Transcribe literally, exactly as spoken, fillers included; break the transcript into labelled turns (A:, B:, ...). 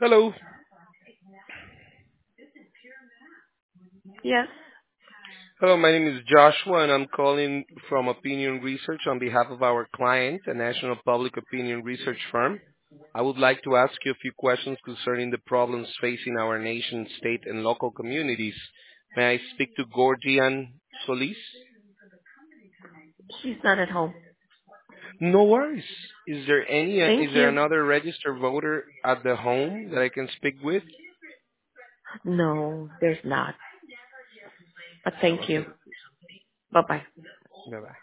A: Hello.
B: Yes,
A: Hello, my name is Joshua, and I'm calling from Opinion Research on behalf of our client, a national public opinion research firm. I would like to ask you a few questions concerning the problems facing our nation, state, and local communities. May I speak to Gordian Solis?
B: she's not at home.
A: No worries. Is there any? Uh,
B: Thank
A: is there
B: you.
A: another registered voter at the home that I can speak with?
B: No, there's not. But
A: Have
B: thank
A: a
B: you.
A: good.
B: Bye bye.
A: Bye bye.